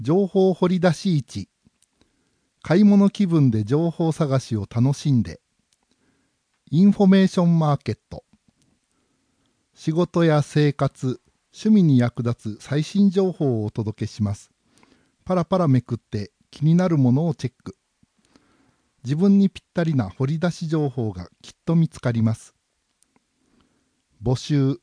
情報掘り出し市。買い物気分で情報探しを楽しんで。インフォメーションマーケット。仕事や生活、趣味に役立つ最新情報をお届けします。パラパラめくって気になるものをチェック。自分にぴったりな掘り出し情報がきっと見つかります。募集。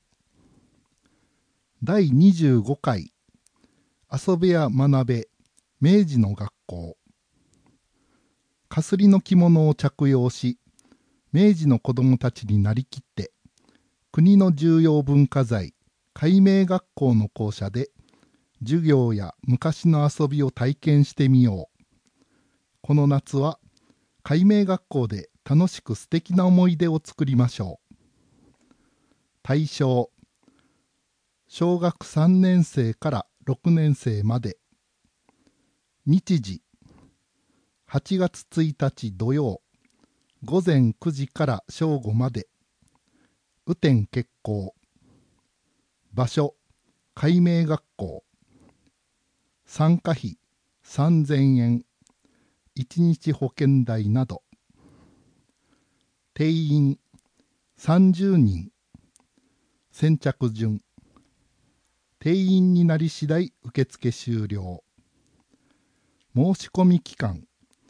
第25回遊べや学べ明治の学校。かすりの着物を着用し、明治の子どもたちになりきって、国の重要文化財開明学校の校舎で授業や昔の遊びを体験してみよう。この夏は開明学校で楽しく素敵な思い出を作りましょう。対象、小学3年生から6年生まで。日時、8月1日土曜、午前9時から正午まで。雨天決行。場所、開明学校。参加費3000円。1日保険代など。定員30人。先着順。定員になり次第受付終了。申し込み期間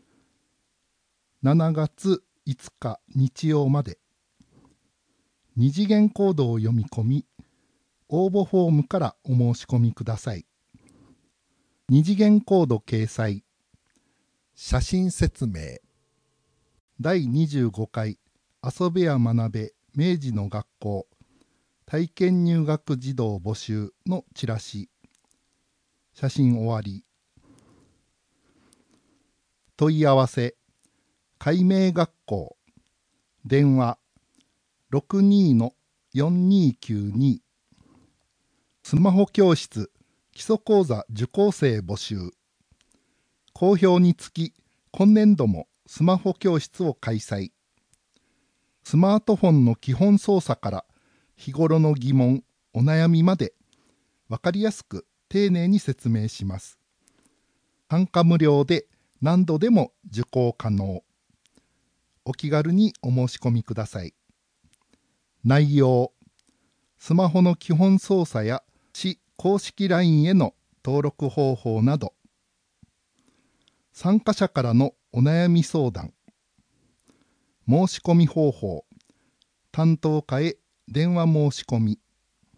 7月5日日曜まで。二次元コードを読み込み、応募フォームからお申し込みください。二次元コード掲載。写真説明。第25回遊べや学べ明治の学校体験入学児童募集のチラシ。写真終わり。問い合わせ。開明学校。電話 62-4292。スマホ教室基礎講座受講生募集。好評につき今年度もスマホ教室を開催。スマートフォンの基本操作から日頃の疑問、お悩みまで分かりやすく丁寧に説明します。参加無料で何度でも受講可能。お気軽にお申し込みください。内容、スマホの基本操作や市公式 LINE への登録方法など、参加者からのお悩み相談、申し込み方法、担当課へ電話申し込み。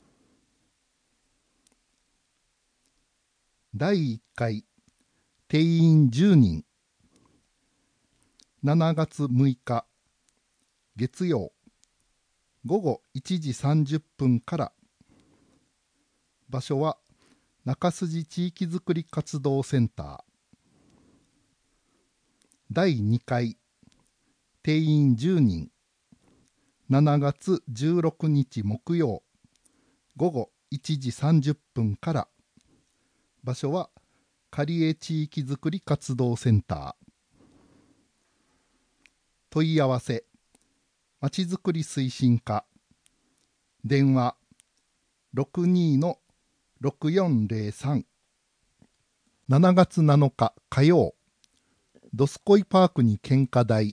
第1回定員10人。7月6日月曜午後1時30分から。場所は中筋地域づくり活動センター。第2回定員10人。7月16日木曜午後1時30分から。場所は刈江地域づくり活動センター。問い合わせ。まちづくり推進課。電話 62-6403。7月7日火曜、どすこいパークに献花台。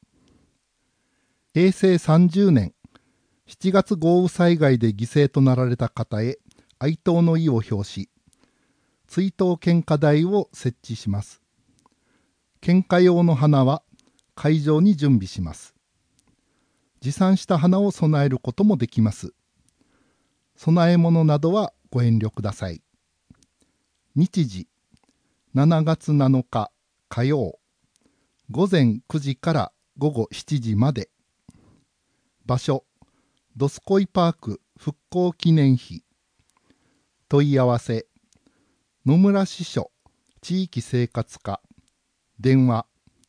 平成30年7月豪雨災害で犠牲となられた方へ哀悼の意を表し、追悼献花台を設置します。献花用の花は会場に準備します。持参した花を供えることもできます。供え物などはご遠慮ください。日時、7月7日火曜、午前9時から午後7時まで。場所、どすこいパーク復興記念碑。問い合わせ、野村支所地域生活課。電話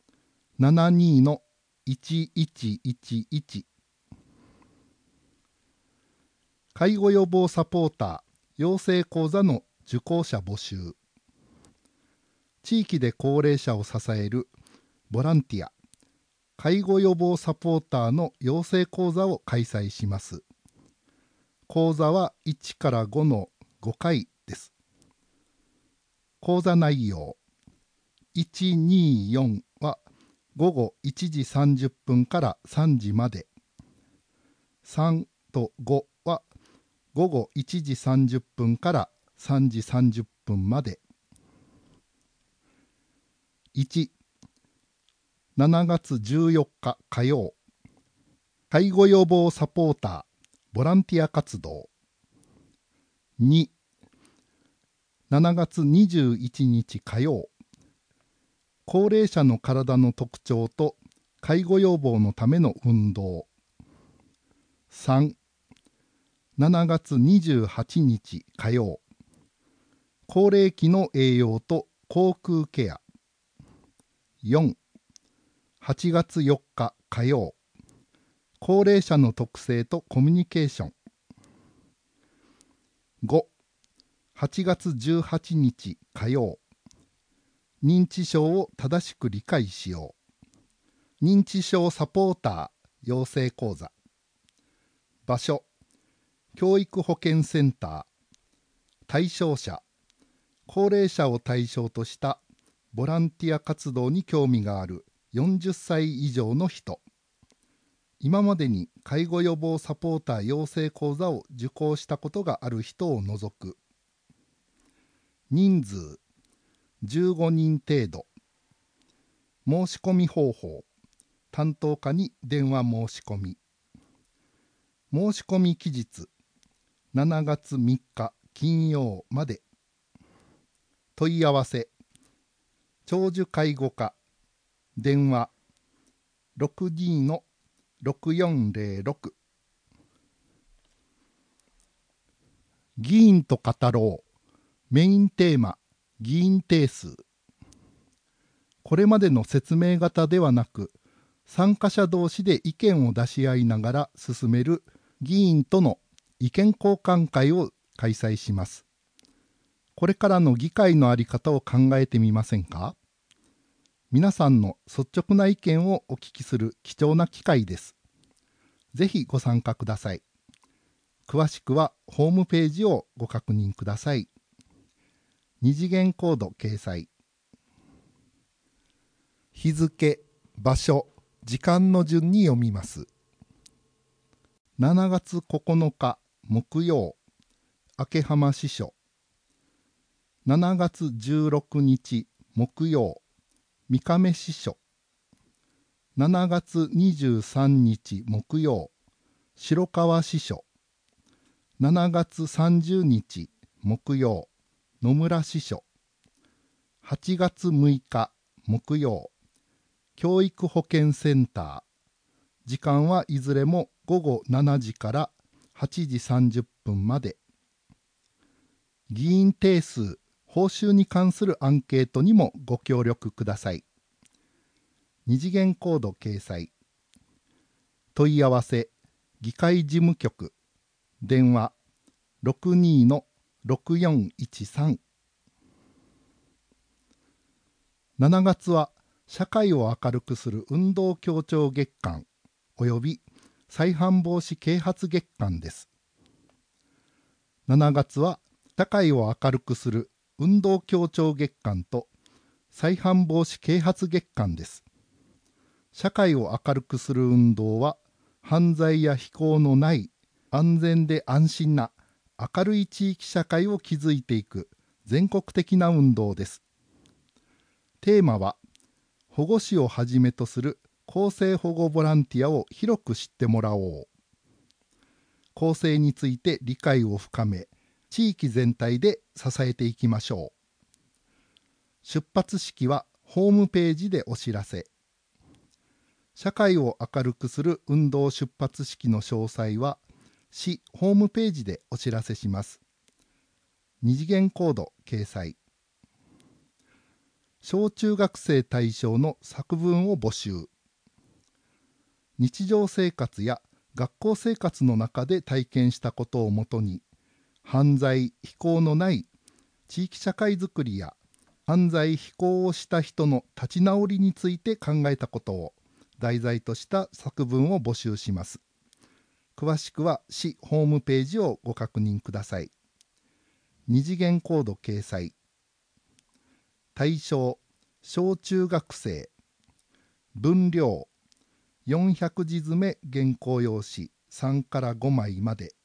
72-1111。介護予防サポーター養成講座の受講者募集。地域で高齢者を支えるボランティア介護予防サポーターの養成講座を開催します。講座は1から5の5回です。 講座内容124は午後1時30分から3時まで。3と5は午後1時30分から3時30分まで。1、7月14日火曜、介護予防サポーターボランティア活動。2、7月21日火曜、高齢者の体の特徴と介護予防のための運動。3、7月28日火曜、高齢期の栄養と口腔ケア。4、8月4日火曜、高齢者の特性とコミュニケーション。5、8月18日火曜、認知症を正しく理解しよう。認知症サポーター養成講座。場所、教育保健センター。対象者、高齢者を対象としたボランティア活動に興味がある40歳以上の人。今までに介護予防サポーター養成講座を受講したことがある人を除く。人数、15人程度。申し込み方法、担当課に電話申し込み。申し込み期日、7月3日金曜まで。問い合わせ、長寿介護課、電話 62-6406。議員と語ろう。メインテーマ、議員定数。これまでの説明型ではなく、参加者同士で意見を出し合いながら進める議員との意見交換会を開催します。これからの議会の在り方を考えてみませんか？皆さんの率直な意見をお聞きする貴重な機会です。ぜひご参加ください。詳しくはホームページをご確認ください。二次元コード掲載。日付、場所、時間の順に読みます。7月9日木曜、明浜支所。7月16日木曜、三亀支所。7月23日木曜、白川支所。7月30日木曜、野村支所。8月6日木曜、教育保健センター。時間はいずれも午後7時から8時30分まで。議員定数、報酬に関するアンケートにもご協力ください。二次元コード掲載。問い合わせ、議会事務局。電話 62-6413。7月は社会を明るくする運動協調月間および再犯防止啓発月間です。7月は社会を明るくする運動協調月間と再犯防止啓発月間です。社会を明るくする運動は犯罪や非行のない安全で安心な明るい地域社会を築いていく全国的な運動です。テーマは保護司をはじめとする更生保護ボランティアを広く知ってもらおう。更生について理解を深め、地域全体で支えていきましょう。出発式はホームページでお知らせ。社会を明るくする運動出発式の詳細は市ホームページでお知らせします。二次元コード掲載。小中学生対象の作文を募集。日常生活や学校生活の中で体験したことをもとに、犯罪・非行のない地域社会づくりや犯罪・非行をした人の立ち直りについて考えたことを題材とした作文を募集します。詳しくは市ホームページをご確認ください。二次元コード掲載。 対象小中学生。分量400字詰め原稿用紙3から5枚まで。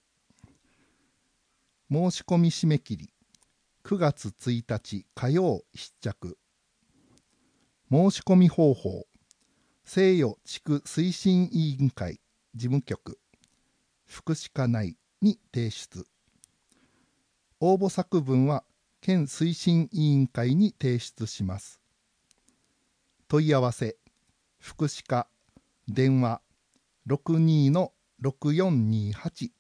申し込み締め切り9月1日火曜必着。申し込み方法西予地区推進委員会事務局福祉課内に提出。応募作文は県推進委員会に提出します。問い合わせ福祉課電話62-6428